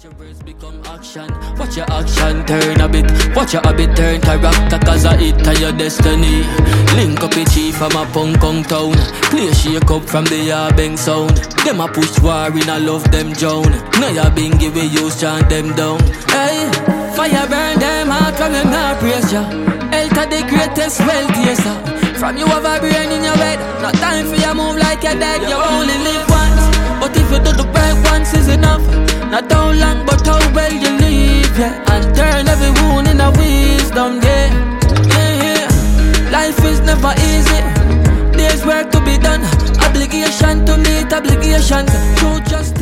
your words become action. Watch your action turn a bit. Watch your habit turn character, cause I it to your destiny. Link up with chief from a Pong Kong town. Play shake up from the Yabeng sound. Them a push war in a love them drown. Now you been giving you chant them down. Hey, fire burn them heart from them not praise ya. Health are the greatest wealth, yes sir. From you have a brain in your bed. No time for you move like you're dead. You only live once, but if you do the right once is enough. Not how long, but how well you live, yeah. And turn every wound in a wisdom, yeah. Yeah, yeah. Life is never easy. There's work to be done. Obligation to meet obligations. True just